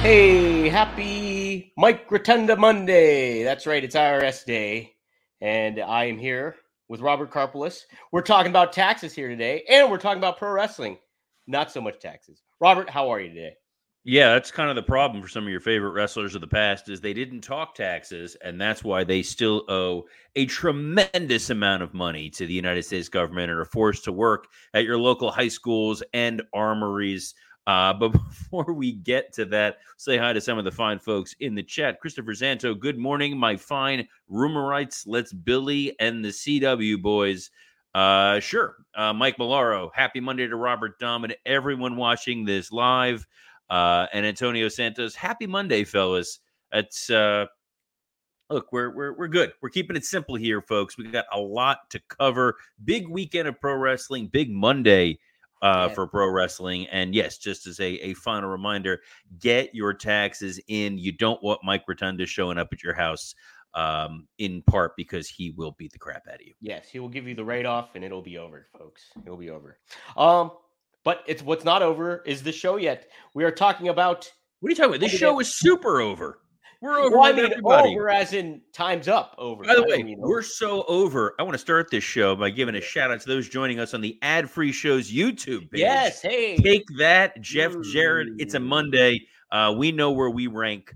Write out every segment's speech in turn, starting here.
Hey, happy Mike Rotunda Monday. That's right, it's IRS Day. And I am here with Robert Karpolis. We're talking about taxes here today, and we're talking about pro wrestling. Not so much taxes. Robert, how are you today? Yeah, that's kind of the problem for some of your favorite wrestlers of the past is they didn't talk taxes, and that's why they still owe a tremendous amount of money to the United States government and are forced to work at your local high schools and armories. But before we get to that, say hi to some of the fine folks in the chat. Christopher Zanto, good morning, my fine rumorites. Let's Billy and the CW boys. Sure. Mike Malaro, happy Monday to Robert Dom and everyone watching this live. And Antonio Santos, happy Monday, fellas. It's look, we're good. We're keeping it simple here, folks. We got a lot to cover. Big weekend of pro wrestling, big Monday for pro wrestling. And yes, just as a final reminder, get your taxes in. You don't want Mike Rotunda showing up at your house, in part because he will beat the crap out of you. Yes, he will give you the write-off and it'll be over, folks. It'll be over. But it's what's not over is the show yet. We are talking about What are you talking about? This show is super over. We're over well, with everybody. over as in time's up over. By the way, we're so over. I want to start this show by giving a shout out to those joining us on the Ad Free Show's YouTube page. Yes, hey. Take that, Jeff Jarrett. It's a Monday. We know where we rank,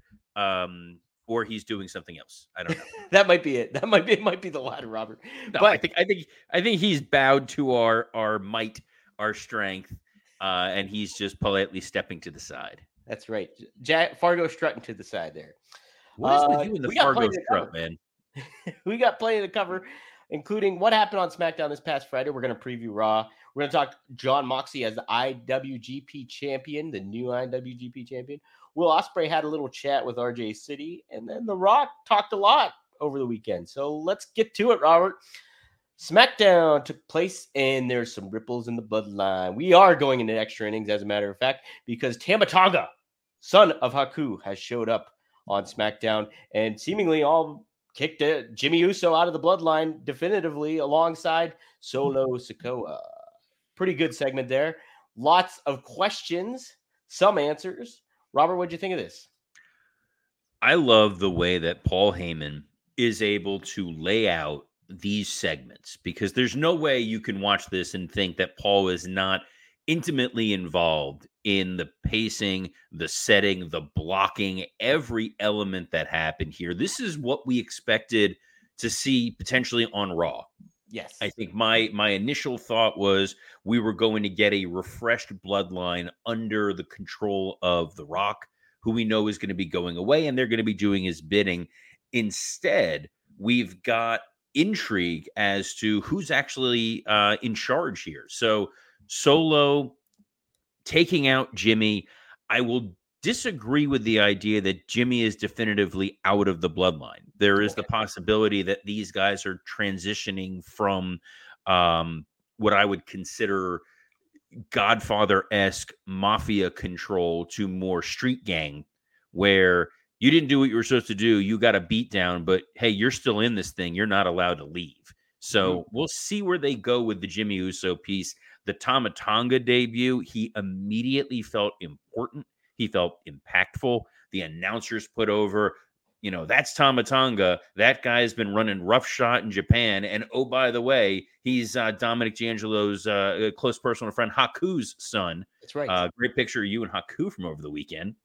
or he's doing something else. I don't know. That might be it. That might be the latter, Robert. No, but I think he's bowed to our might, our strength, and he's just politely stepping to the side. That's right. Fargo strutting to the side there. What is with you in the Fargo strut, man? We got plenty to cover, including what happened on SmackDown this past Friday. We're going to preview Raw. We're going to talk Jon Moxley as the IWGP champion, the new IWGP champion. Will Ospreay had a little chat with RJ City, and then The Rock talked a lot over the weekend. So let's get to it, Robert. SmackDown took place, and there's some ripples in the bloodline. We are going into extra innings, as a matter of fact, because Tama Tonga, son of Haku, has showed up on SmackDown and seemingly all kicked Jimmy Uso out of the bloodline definitively alongside Solo Sikoa. Pretty good segment there. Lots of questions, some answers. Robert, what'd you think of this? I love the way that Paul Heyman is able to lay out these segments, because there's no way you can watch this and think that Paul is not intimately involved in the pacing, the setting, the blocking, every element that happened here. This is what we expected to see potentially on Raw. Yes. I think my initial thought was we were going to get a refreshed bloodline under the control of The Rock, who we know is going to be going away, and they're going to be doing his bidding. Instead, we've got intrigue as to who's actually in charge here. So Solo taking out Jimmy. I will disagree with the idea that Jimmy is definitively out of the bloodline. There is the possibility that these guys are transitioning from what I would consider Godfather-esque mafia control to more street gang, where you didn't do what you were supposed to do. You got a beat down, but hey, you're still in this thing. You're not allowed to leave. So we'll see where they go with the Jimmy Uso piece. The Tama Tonga debut, he immediately felt important. He felt impactful. The announcers put over, that's Tama Tonga. That guy's been running roughshod in Japan. And oh, by the way, he's Dominic D'Angelo's close personal friend, Haku's son. That's right. Great picture of you and Haku from over the weekend.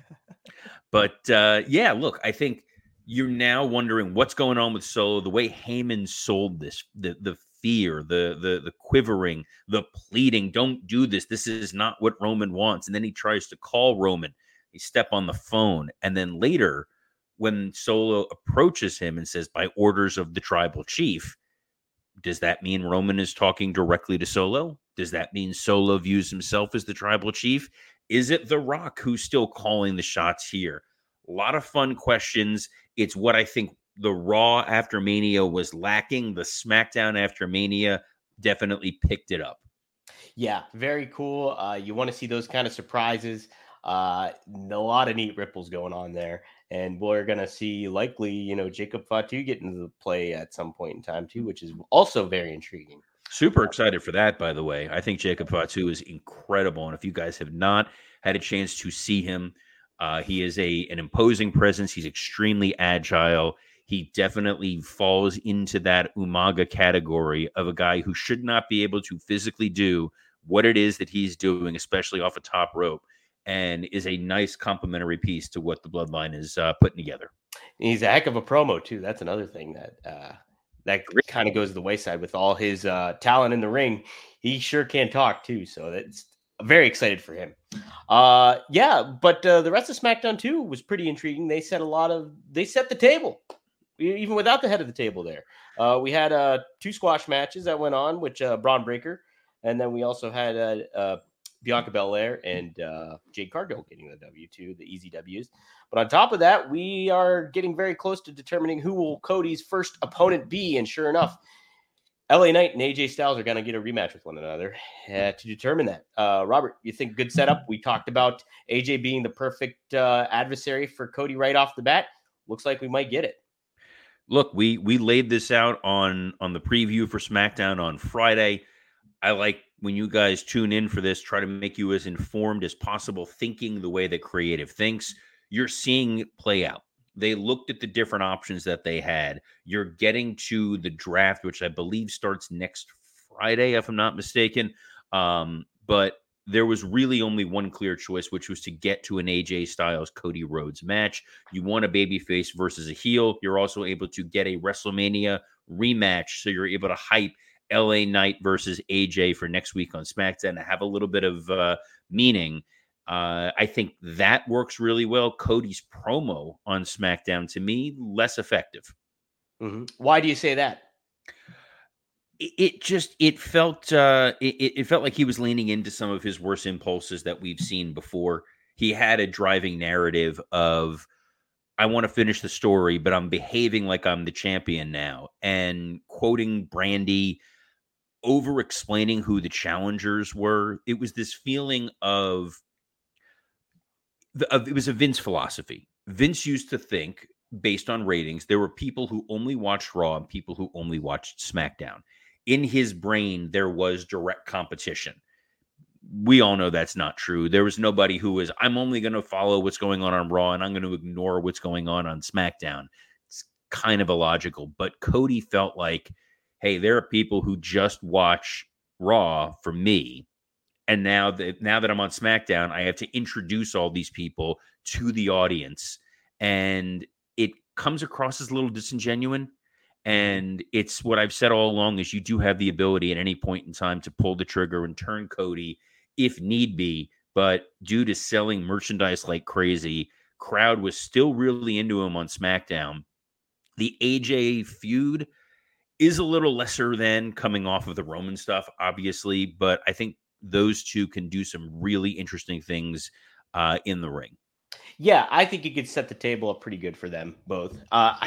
But yeah, look, I think you're now wondering what's going on with Solo. The way Heyman sold this, the fear, the quivering, the pleading, don't do this. This is not what Roman wants. And then he tries to call Roman. He step on the phone. And then later, when Solo approaches him and says, by orders of the tribal chief, does that mean Roman is talking directly to Solo? Does that mean Solo views himself as the tribal chief? Is it The Rock who's still calling the shots here? A lot of fun questions. It's what I think the Raw after Mania was lacking. The SmackDown after Mania definitely picked it up. Yeah, very cool. You want to see those kind of surprises. A lot of neat ripples going on there. And we're going to see likely, Jacob Fatu get into the play at some point in time too, which is also very intriguing. Super excited for that, by the way. I think Jacob Fatu is incredible. And if you guys have not had a chance to see him, He is an imposing presence. He's extremely agile. He definitely falls into that Umaga category of a guy who should not be able to physically do what it is that he's doing, especially off a top rope, and is a nice complementary piece to what the Bloodline is putting together. He's a heck of a promo too. That's another thing that kind of goes to the wayside with all his talent in the ring. He sure can talk too. So that's very excited for him. Yeah, but the rest of SmackDown too was pretty intriguing. They set the table, even without the head of the table there. We had 2 squash matches that went on, which Braun Breaker, and then we also had Bianca Belair and Jade Cargill getting the W2, the easy Ws. But on top of that, we are getting very close to determining who will Cody's first opponent be. And sure enough, LA Knight and AJ Styles are going to get a rematch with one another to determine that. Robert, you think good setup? We talked about AJ being the perfect adversary for Cody right off the bat. Looks like we might get it. Look, we laid this out on the preview for SmackDown on Friday. I like when you guys tune in for this, try to make you as informed as possible, thinking the way that creative thinks. You're seeing it play out. They looked at the different options that they had. You're getting to the draft, which I believe starts next Friday, if I'm not mistaken. But there was really only one clear choice, which was to get to an AJ Styles Cody Rhodes match. You want a babyface versus a heel. You're also able to get a WrestleMania rematch, so you're able to hype LA Knight versus AJ for next week on SmackDown to have a little bit of meaning. I think that works really well. Cody's promo on SmackDown, to me, less effective. Mm-hmm. Why do you say that? It felt like he was leaning into some of his worst impulses that we've seen before. He had a driving narrative of, I want to finish the story, but I'm behaving like I'm the champion now, and quoting Brandy, over explaining who the challengers were. It was this feeling of it was a Vince philosophy. Vince used to think, based on ratings, there were people who only watched Raw and people who only watched SmackDown. In his brain, there was direct competition. We all know that's not true. There was nobody who was, I'm only going to follow what's going on Raw and I'm going to ignore what's going on SmackDown. It's kind of illogical. But Cody felt like, hey, there are people who just watch Raw for me. And now that I'm on SmackDown, I have to introduce all these people to the audience. And it comes across as a little disingenuous. And it's what I've said all along, is you do have the ability at any point in time to pull the trigger and turn Cody if need be. But due to selling merchandise like crazy, crowd was still really into him on SmackDown. The AJ feud is a little lesser than coming off of the Roman stuff, obviously, but I think those two can do some really interesting things in the ring. Yeah, I think you could set the table up pretty good for them both.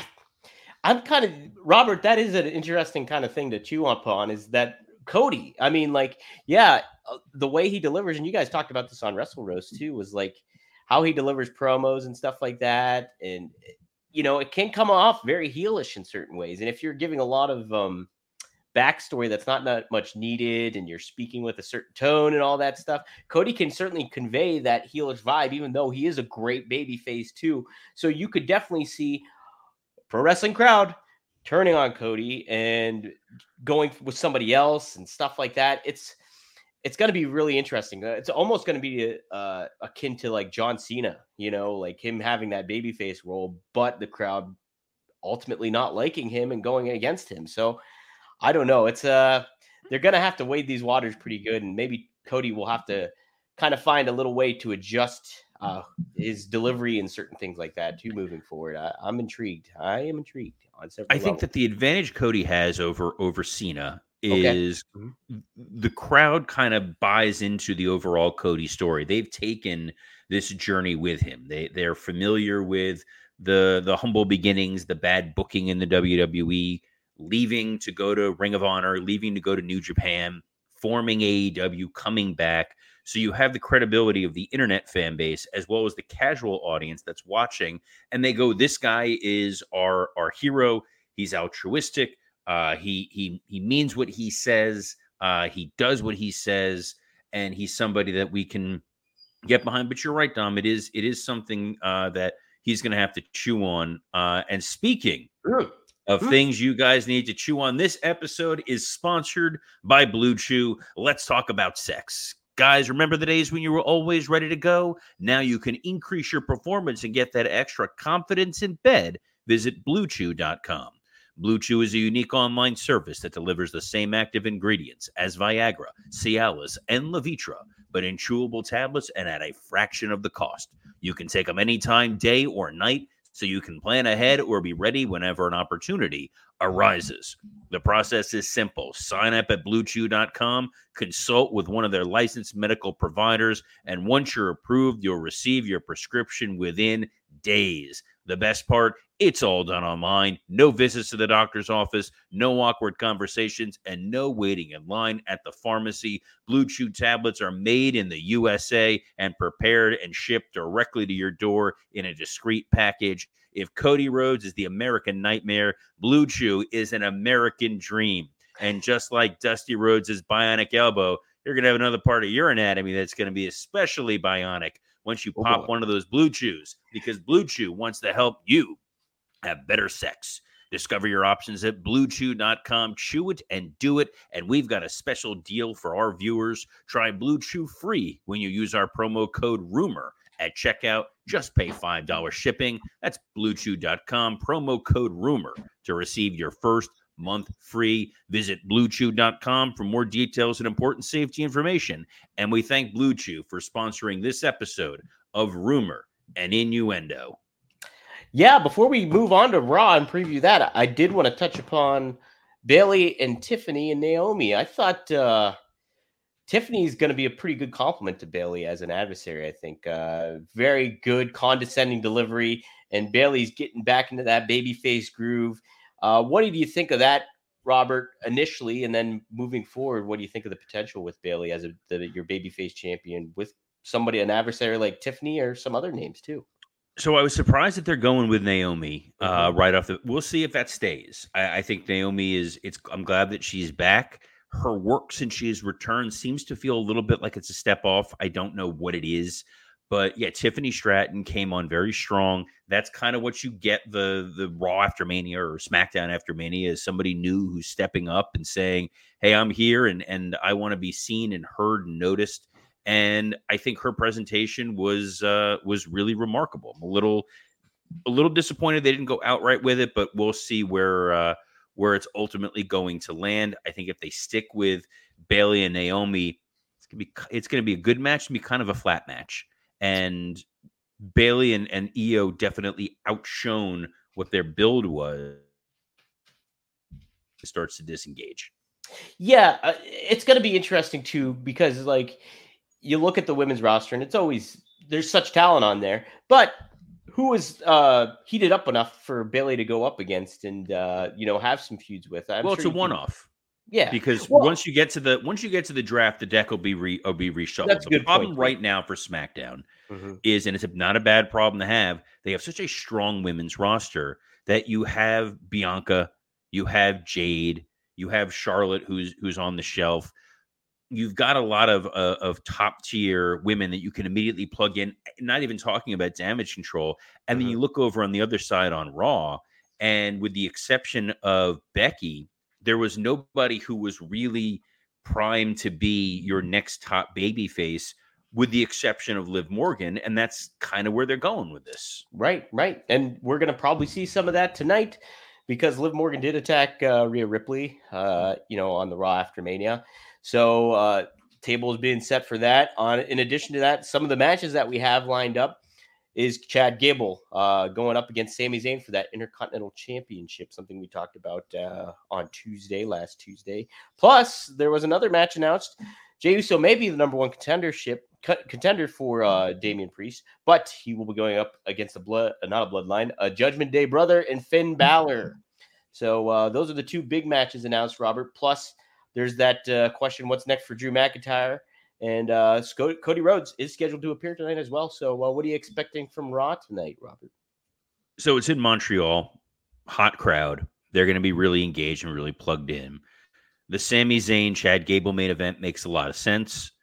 I'm kind of, Robert, that is an interesting kind of thing to chew upon, is that Cody, I mean, like, yeah, the way he delivers, and you guys talked about this on Wrestle Roast too, was like how he delivers promos and stuff like that. And, you know, it can come off very heelish in certain ways. And if you're giving a lot of backstory that's not much needed, and you're speaking with a certain tone and all that stuff, Cody can certainly convey that heelish vibe, even though he is a great baby face too. So you could definitely see pro wrestling crowd turning on Cody and going with somebody else and stuff like that. It's going to be really interesting. It's almost going to be akin to like John Cena, you know, like him having that babyface role, but the crowd ultimately not liking him and going against him. So I don't know. It's they're going to have to wade these waters pretty good, and maybe Cody will have to kind of find a little way to adjust his delivery and certain things like that too moving forward. I'm intrigued. I am intrigued on several levels. Think that the advantage Cody has over Cena is the crowd kind of buys into the overall Cody story. They've taken this journey with him. They're familiar with the humble beginnings, the bad booking in the WWE, leaving to go to Ring of Honor, leaving to go to New Japan, forming AEW, coming back. So you have the credibility of the internet fan base as well as the casual audience that's watching, and they go, this guy is our hero. He's altruistic. He means what he says. He does what he says, and he's somebody that we can get behind. But you're right, Dom. It is something that he's going to have to chew on. And speaking of things you guys need to chew on, this episode is sponsored by Blue Chew. Let's talk about sex. Guys, remember the days when you were always ready to go? Now you can increase your performance and get that extra confidence in bed. Visit BlueChew.com. Blue Chew is a unique online service that delivers the same active ingredients as Viagra, Cialis, and Levitra, but in chewable tablets and at a fraction of the cost. You can take them anytime, day or night, so you can plan ahead or be ready whenever an opportunity arises. The process is simple. Sign up at BlueChew.com, consult with one of their licensed medical providers, and once you're approved, you'll receive your prescription within days. The best part, it's all done online. No visits to the doctor's office, no awkward conversations, and no waiting in line at the pharmacy. Blue Chew tablets are made in the USA and prepared and shipped directly to your door in a discreet package. If Cody Rhodes is the American nightmare, Blue Chew is an American dream. And just like Dusty Rhodes' bionic elbow, you're going to have another part of your anatomy that's going to be especially bionic once you pop one of those Blue Chews, because Blue Chew wants to help you have better sex. Discover your options at BlueChew.com. Chew it and do it. And we've got a special deal for our viewers. Try Blue Chew free when you use our promo code RUMOR at checkout. Just pay $5 shipping. That's BlueChew.com, promo code RUMOR to receive your first month free. Visit BlueChew.com for more details and important safety information. And we thank Blue Chew for sponsoring this episode of Rumor and Innuendo. Yeah, before we move on to Raw and preview that, I did want to touch upon Bayley and Tiffany and Naomi. I thought Tiffany's going to be a pretty good compliment to Bayley as an adversary, I think. Very good, condescending delivery, and Bayley's getting back into that babyface groove. What do you think of that, Robert, initially, and then moving forward, what do you think of the potential with Bayley as your babyface champion with somebody, an adversary like Tiffany or some other names too? So I was surprised that they're going with Naomi right off the. We'll see if that stays. I think Naomi is. I'm glad that she's back. Her work since she has returned seems to feel a little bit like it's a step off. I don't know what it is, but yeah, Tiffany Stratton came on very strong. That's kind of what you get the Raw after Mania or SmackDown after Mania is somebody new who's stepping up and saying, "Hey, I'm here and I want to be seen and heard and noticed." And I think her presentation was really remarkable. I'm a little disappointed they didn't go outright with it, but we'll see where it's ultimately going to land. I think if they stick with Bayley and Naomi, it's gonna be a good match. It's gonna be kind of a flat match. And Bayley and Io definitely outshone what their build was. It starts to disengage. Yeah, it's gonna be interesting too because like. You look at the women's roster, and it's always there's such talent on there. But who was heated up enough for Bayley to go up against and have some feuds with? It's a one-off. Yeah, because once you get to the draft, the deck will be reshuffled. That's the problem right now for SmackDown is, and it's not a bad problem to have. They have such a strong women's roster that you have Bianca, you have Jade, you have Charlotte, who's on the shelf. You've got a lot of top tier women that you can immediately plug in, not even talking about Damage Control. And then you look over on the other side on Raw, and with the exception of Becky, there was nobody who was really primed to be your next top babyface, with the exception of Liv Morgan. And that's kind of where they're going with this. Right. And we're going to probably see some of that tonight because Liv Morgan did attack Rhea Ripley, on the Raw after Mania. So table is being set for that. In addition to that, some of the matches that we have lined up is Chad Gable going up against Sami Zayn for that Intercontinental Championship, something we talked about on last Tuesday. Plus, there was another match announced. Jey Uso may be the number one contender for Damian Priest, but he will be going up against a Judgment Day brother and Finn Balor. So those are the two big matches announced, Robert. Plus, there's that question, what's next for Drew McIntyre? And Cody Rhodes is scheduled to appear tonight as well. So what are you expecting from Raw tonight, Robert? So it's in Montreal, hot crowd. They're going to be really engaged and really plugged in. The Sami Zayn, Chad Gable main event makes a lot of sense.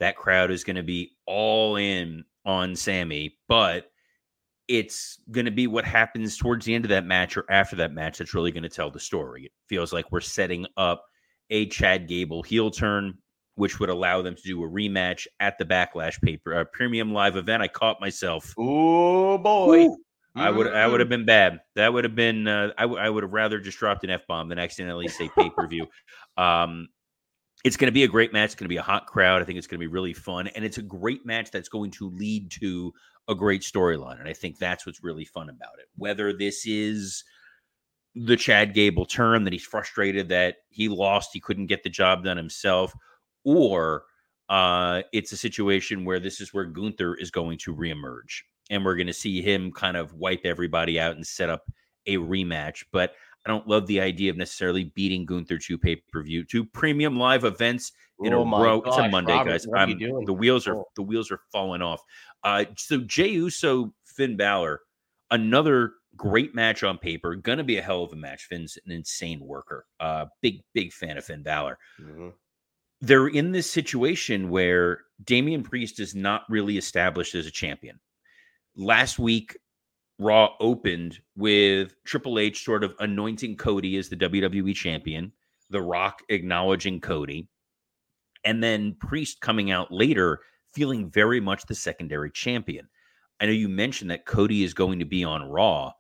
that crowd is going to be all in on Sammy, but it's going to be what happens towards the end of that match or after that match that's really going to tell the story. It feels like we're setting up a Chad Gable heel turn, which would allow them to do a rematch at the Backlash premium live event. I caught myself. Oh boy. Ooh. I would have been bad. That would have been. I would have rather just dropped an F-bomb than accidentally say pay-per-view. It's going to be a great match. It's going to be a hot crowd. I think it's going to be really fun, and it's a great match that's going to lead to a great storyline. And I think that's what's really fun about it. Whether this is the Chad Gable turn, that he's frustrated that he lost, he couldn't get the job done himself, or it's a situation where this is where Gunther is going to reemerge, and we're going to see him kind of wipe everybody out and set up a rematch. But I don't love the idea of necessarily beating Gunther to pay-per-view, to premium live events in a row. It's a Monday, Robert, guys. The wheels are falling off. So Jey Uso, Finn Balor, another great match on paper. Gonna be a hell of a match. Finn's an insane worker. Big fan of Finn Balor. Mm-hmm. They're in this situation where Damian Priest is not really established as a champion. Last week, Raw opened with Triple H sort of anointing Cody as the WWE champion, The Rock acknowledging Cody, and then Priest coming out later feeling very much the secondary champion. I know you mentioned that Cody is going to be on Raw.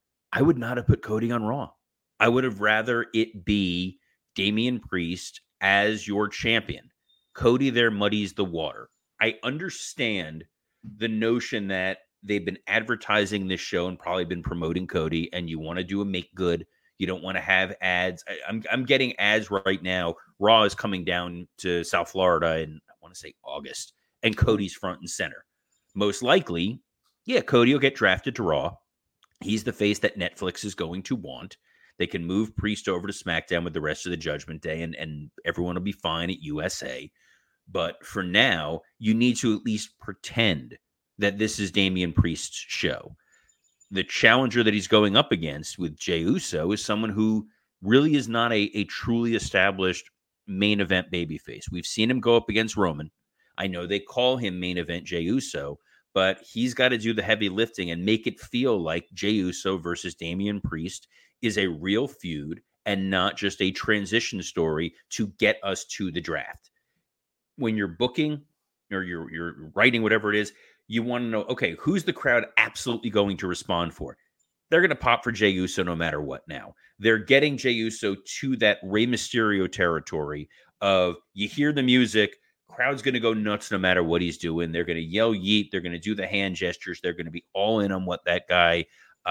I would not have put Cody on Raw. I would have rather it be Damian Priest as your champion. Cody there muddies the water. I understand the notion that they've been advertising this show and probably been promoting Cody, and you want to do a make good. You don't want to have ads. I'm getting ads right now. Raw is coming down to South Florida in, I want to say, August, and Cody's front and center. Most likely, yeah, Cody will get drafted to Raw. He's the face that Netflix is going to want. They can move Priest over to SmackDown with the rest of the Judgment Day, and everyone will be fine at USA. But for now, you need to at least pretend that this is Damian Priest's show. The challenger that he's going up against with Jey Uso is someone who really is not a truly established main event babyface. We've seen him go up against Roman. I know they call him main event Jey Uso, but he's got to do the heavy lifting and make it feel like Jey Uso versus Damian Priest is a real feud and not just a transition story to get us to the draft. When you're booking or you're writing, whatever it is, you want to know, okay, who's the crowd absolutely going to respond for? They're going to pop for Jey Uso no matter what now. They're getting Jey Uso to that Rey Mysterio territory of you hear the music, crowd's going to go nuts no matter what he's doing. They're going to yell yeet. They're going to do the hand gestures. They're going to be all in on what that guy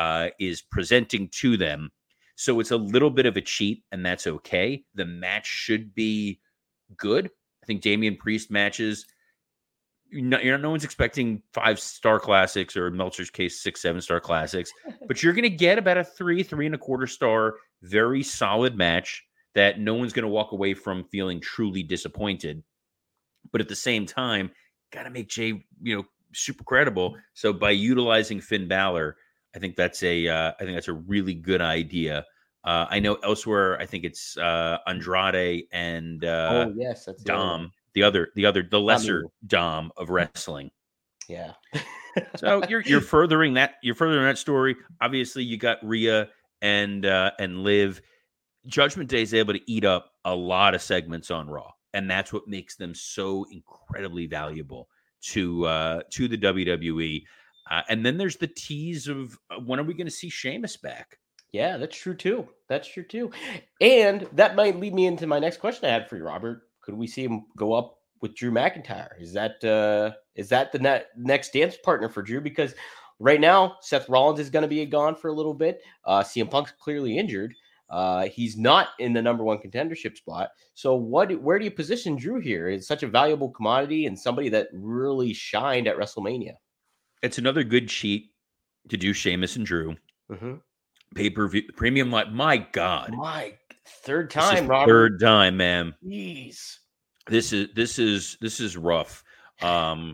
is presenting to them. So it's a little bit of a cheat, and that's okay. The match should be good. I think Damian Priest matches, no one's expecting 5-star classics, or in Meltzer's case, 6-7-star classics, but you're going to get about a 3.25 star, very solid match that no one's going to walk away from feeling truly disappointed. But at the same time, got to make Jey, super credible. So by utilizing Finn Balor, I think that's a really good idea. I know elsewhere, I think it's Andrade and that's Dom. The lesser Dom of wrestling. Yeah. So you're furthering that. You're furthering that story. Obviously, you got Rhea and Liv. Judgment Day is able to eat up a lot of segments on Raw, and that's what makes them so incredibly valuable to the WWE. And then there's the tease of when are we going to see Sheamus back? Yeah, that's true too. And that might lead me into my next question I had for you, Robert. Could we see him go up with Drew McIntyre? Is that the next dance partner for Drew? Because right now, Seth Rollins is going to be gone for a little bit. CM Punk's clearly injured. He's not in the number one contendership spot. So where do you position Drew here? It's such a valuable commodity and somebody that really shined at WrestleMania. It's another good cheat to do Sheamus and Drew. Mm-hmm. Pay-per-view premium, like, my God. Third time, Robert. Third time, man. Jeez. This is rough. Yeah.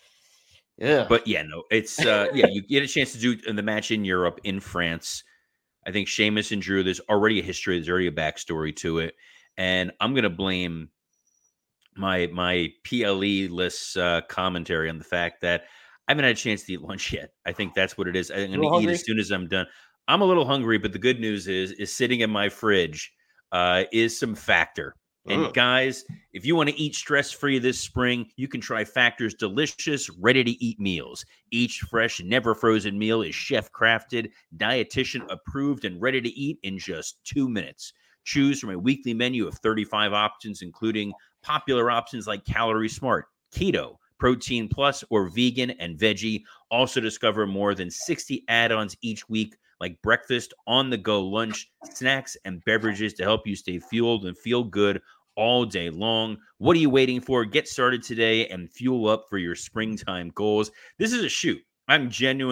But yeah, no, it's you get a chance to do the match in Europe, in France. I think Sheamus and Drew, there's already a history, there's already a backstory to it. And I'm gonna blame my PLE lists commentary on the fact that I haven't had a chance to eat lunch yet. I think that's what it is. I'm You going a to little eat hungry? as soon as I'm done. I'm a little hungry, but the good news is sitting in my fridge is some Factor. And Mm. guys, if you want to eat stress-free this spring, you can try Factor's delicious, ready-to-eat meals. Each fresh, never frozen meal is chef-crafted, dietitian approved, and ready to eat in just 2 minutes. Choose from a weekly menu of 35 options, including popular options like Calorie Smart, Keto, Protein Plus, or Vegan and Veggie. Also discover more than 60 add-ons each week, like breakfast, on-the-go lunch, snacks, and beverages to help you stay fueled and feel good all day long. What are you waiting for? Get started today and fuel up for your springtime goals. This is a shoot. I'm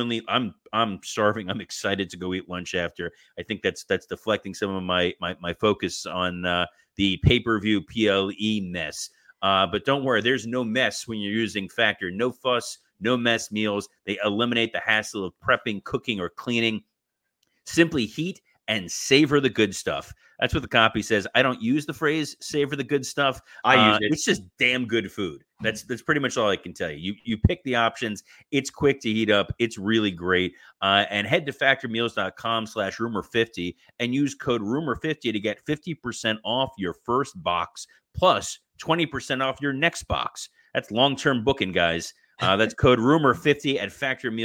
starving. I'm excited to go eat lunch after. I think that's deflecting some of my focus on the pay-per-view PLE mess. But don't worry, there's no mess when you're using Factor. No fuss, no mess meals. They eliminate the hassle of prepping, cooking, or cleaning. Simply heat and savor the good stuff. That's what the copy says. I don't use the phrase savor the good stuff. I use it. It's just damn good food. That's pretty much all I can tell you. You pick the options. It's quick to heat up. It's really great. And head to factormeals.com/rumor50 and use code rumor50 to get 50% off your first box plus 20% off your next box. That's long-term booking, guys. That's code rumor50 at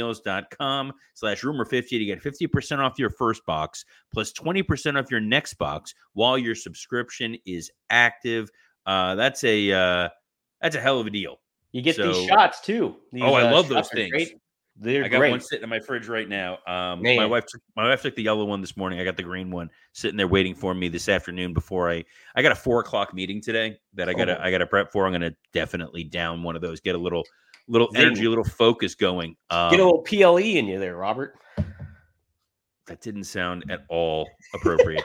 factormeals.com/rumor50 to get 50% off your first box plus 20% off your next box while your subscription is active. That's a hell of a deal. You get these shots too. These, I love those shots are things. great. They're I got great. one sitting in my fridge right now. Man. My wife took the yellow one this morning. I got the green one sitting there waiting for me this afternoon before I got a 4:00 meeting today that I gotta prep for. I'm gonna definitely down one of those, get a little energy, a little focus going. Get a little PLE in you there, Robert. That didn't sound at all appropriate.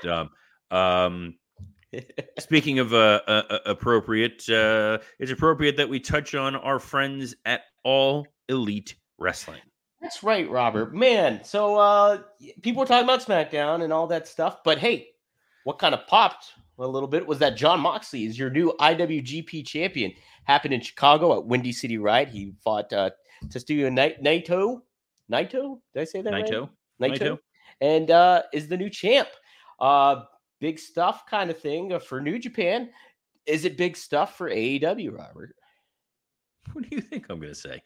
Speaking of appropriate, it's appropriate that we touch on our friends at All Elite Wrestling. That's right, Robert. Man, so people were talking about SmackDown and all that stuff, but hey, what kind of popped a little bit was that Jon Moxley is your new IWGP champion. Happened in Chicago at Windy City Ride. He fought Tetsuya Naito. Naito? Did I say that right? Naito. And is the new champ. Big stuff kind of thing for New Japan. Is it big stuff for AEW, Robert? What do you think I'm going to say?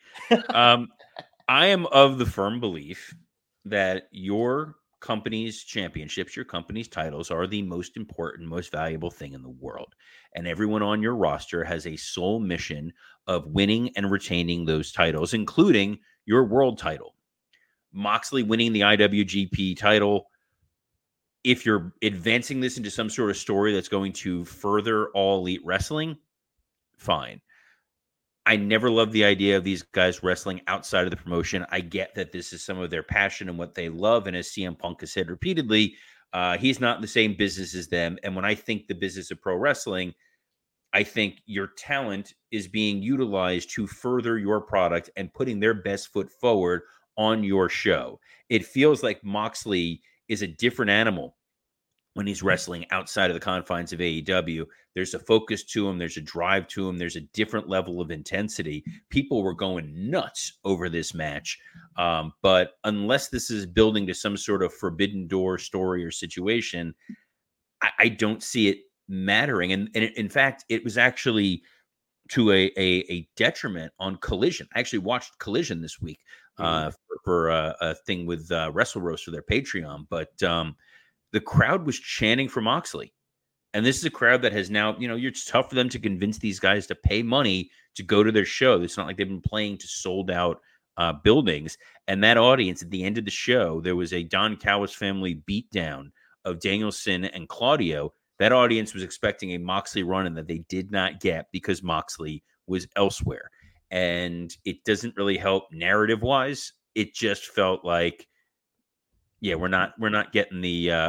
I am of the firm belief that your company's championships, your company's titles are the most important, most valuable thing in the world. And everyone on your roster has a sole mission of winning and retaining those titles, including your world title. Moxley winning the IWGP title, if you're advancing this into some sort of story that's going to further All Elite Wrestling, fine. I never loved the idea of these guys wrestling outside of the promotion. I get that this is some of their passion and what they love. And as CM Punk has said repeatedly, he's not in the same business as them. And when I think the business of pro wrestling, I think your talent is being utilized to further your product and putting their best foot forward on your show. It feels like Moxley is a different animal when he's wrestling outside of the confines of AEW. There's a focus to him. There's a drive to him. There's a different level of intensity. People were going nuts over this match. But unless this is building to some sort of forbidden door story or situation, I don't see it mattering. And in fact, it was actually to a detriment on Collision. I actually watched Collision this week for a thing with Wrestle Roast for their Patreon. But the crowd was chanting for Moxley. And this is a crowd that has now, it's tough for them to convince these guys to pay money to go to their show. It's not like they've been playing to sold out buildings. And that audience at the end of the show, there was a Don Callis family beatdown of Danielson and Claudio. That audience was expecting a Moxley run and that they did not get because Moxley was elsewhere. And it doesn't really help narrative wise. It just felt like, yeah, we're not getting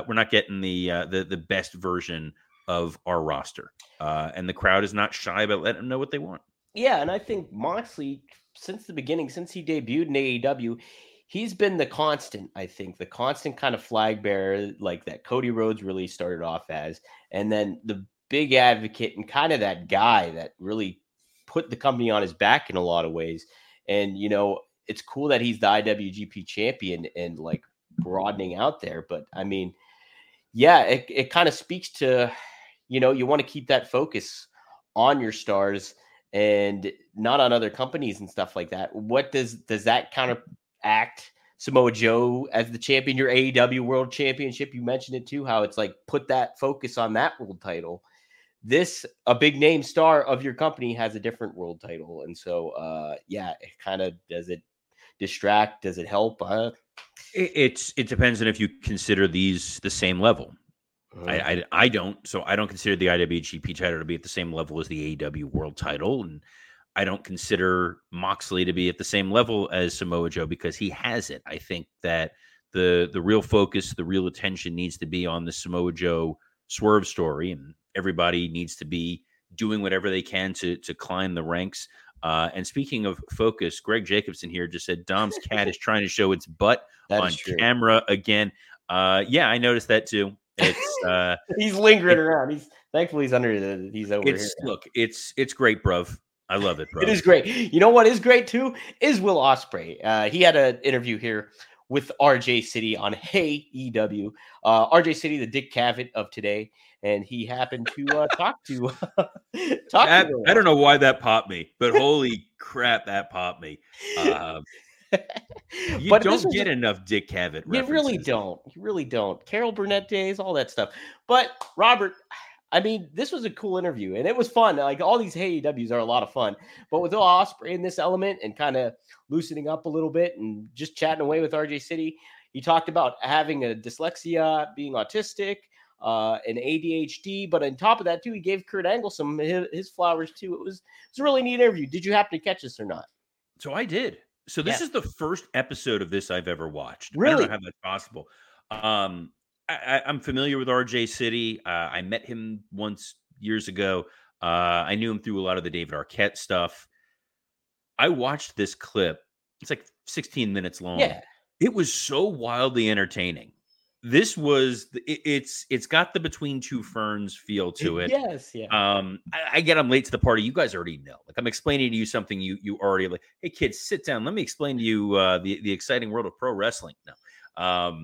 the best version of our roster, and the crowd is not shy about letting them know what they want. Yeah, and I think Moxley, since the beginning, since he debuted in AEW, he's been the constant. I think the constant kind of flag bearer, like that Cody Rhodes really started off as, and then the big advocate and kind of that guy that really put the company on his back in a lot of ways. And, it's cool that he's the IWGP champion and like broadening out there. But I mean, yeah, it kind of speaks to, you want to keep that focus on your stars and not on other companies and stuff like that. What does that counteract Samoa Joe as the champion, your AEW World Championship? You mentioned it too, how it's like put that focus on that world title. This, a big name star of your company, has a different world title. And so, it kind of, does it distract? Does it help? It depends on if you consider these the same level. I don't. So I don't consider the IWGP title to be at the same level as the AEW World title, and I don't consider Moxley to be at the same level as Samoa Joe because he has it. I think that the real focus, the real attention needs to be on the Samoa Joe Swerve story, and everybody needs to be doing whatever they can to climb the ranks. And speaking of focus, Greg Jacobson here just said Dom's cat is trying to show its butt on camera again. Yeah, I noticed that too. It's he's lingering around. Thankfully he's over here. Look, it's great, bruv. I love it, bro. It is great. You know what is great too is Will Ospreay. He had an interview here with RJ City on Hey EW. RJ City, the Dick Cavett of today, and he happened to talk to. I don't know why that popped me, but holy crap, that popped me. You don't get enough Dick Cavett references. You really don't. Carol Burnett days, all that stuff. But Robert, I mean, this was a cool interview, and it was fun. Like, all these AEWs are a lot of fun. But with Will Ospreay in this element and kind of loosening up a little bit and just chatting away with RJ City, he talked about having a dyslexia, being autistic, and ADHD. But on top of that, too, he gave Kurt Angle some his flowers, too. It was a really neat interview. Did you happen to catch this or not? So I did. So this is the first episode of this I've ever watched. Really? I don't know how that's possible. I'm familiar with RJ City. I met him once years ago. I knew him through a lot of the David Arquette stuff. I watched this clip. It's like 16 minutes long. Yeah. It was so wildly entertaining. This was it's got the Between Two Ferns feel to it. Yes, yeah. I get I'm late to the party. You guys already know. Like, I'm explaining to you something you already like. Hey kids, sit down. Let me explain to you the exciting world of pro wrestling. No.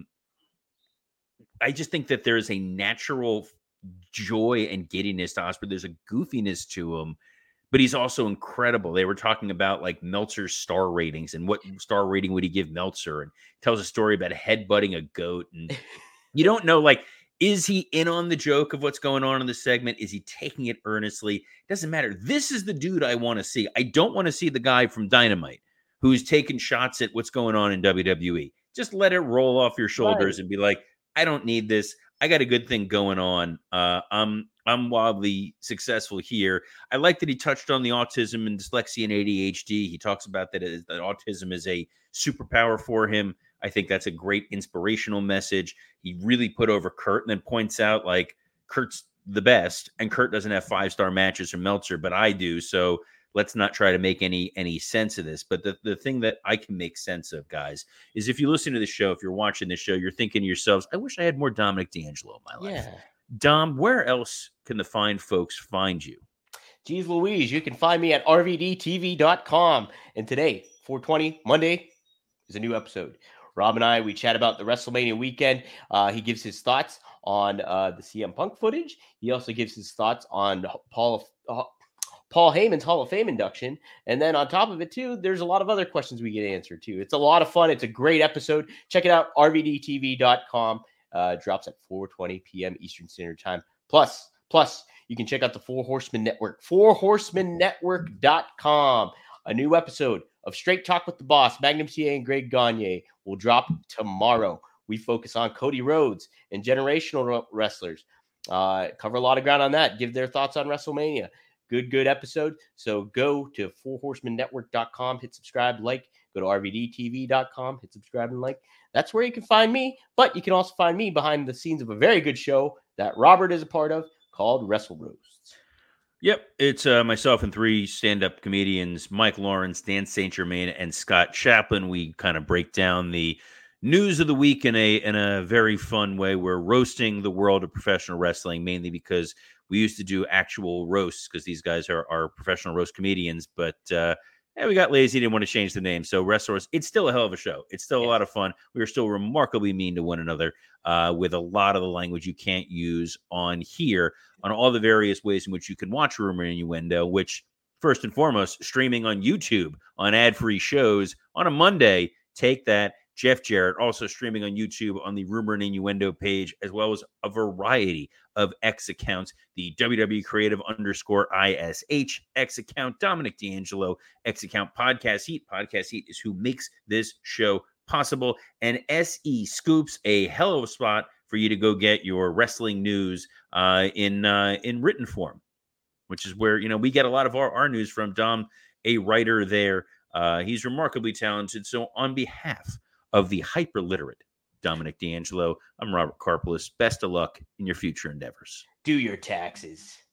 I just think that there's a natural joy and giddiness to Ospreay. There's a goofiness to him, but he's also incredible. They were talking about like Meltzer's star ratings and what star rating would he give Meltzer, and tells a story about headbutting a goat. And you don't know, like, is he in on the joke of what's going on in the segment? Is he taking it earnestly? It doesn't matter. This is the dude I want to see. I don't want to see the guy from Dynamite who's taking shots at what's going on in WWE. Just let it roll off your shoulders and be like, I don't need this. I got a good thing going on. I'm wildly successful here. I like that he touched on the autism and dyslexia and ADHD. He talks about that autism is a superpower for him. I think that's a great inspirational message. He really put over Kurt, and then points out, like, Kurt's the best, and Kurt doesn't have 5-star matches from Meltzer, but I do. So let's not try to make any sense of this. But the thing that I can make sense of, guys, is if you listen to the show, if you're watching the show, you're thinking to yourselves, I wish I had more Dominic D'Angelo in my life. Yeah. Dom, where else can the fine folks find you? Geez Louise, you can find me at rvdtv.com. And today, 420, Monday, is a new episode. Rob and I, we chat about the WrestleMania weekend. He gives his thoughts on the CM Punk footage. He also gives his thoughts on Paul Heyman's Hall of Fame induction. And then on top of it, too, there's a lot of other questions we get answered, too. It's a lot of fun. It's a great episode. Check it out, rvdtv.com. Drops at 4:20 p.m. Eastern Standard Time. Plus, you can check out the Four Horsemen Network, fourhorsemennetwork.com. A new episode of Straight Talk with the Boss, Magnum TA and Greg Gagne, will drop tomorrow. We focus on Cody Rhodes and generational wrestlers. Cover a lot of ground on that. Give their thoughts on WrestleMania. Good episode. So go to fourhorsemennetwork.com, hit subscribe, like. Go to rvdtv.com, hit subscribe and like. That's where you can find me. But you can also find me behind the scenes of a very good show that Robert is a part of called Wrestle Roasts. Yep. It's myself and 3 stand-up comedians, Mike Lawrence, Dan St. Germain, and Scott Chaplin. We kind of break down the news of the week in a very fun way. We're roasting the world of professional wrestling, mainly because we used to do actual roasts because these guys are professional roast comedians, but we got lazy, didn't want to change the name. So Wrestlers, it's still a hell of a show. It's still a lot of fun. We are still remarkably mean to one another with a lot of the language you can't use on here, on all the various ways in which you can watch Rumor and Innuendo, which first and foremost, streaming on YouTube on ad-free shows on a Monday. Take that. Jeff Jarrett, also streaming on YouTube on the Rumor and Innuendo page, as well as a variety of X accounts, the WWE Creative _ISH X account, Dominic D'Angelo X account, Podcast Heat. Podcast Heat is who makes this show possible. And SE Scoops, a hell of a spot for you to go get your wrestling news in written form, which is where, we get a lot of our news from. Dom, a writer there. He's remarkably talented. So on behalf of the hyper-literate Dominic D'Angelo, I'm Robert Karpolis. Best of luck in your future endeavors. Do your taxes.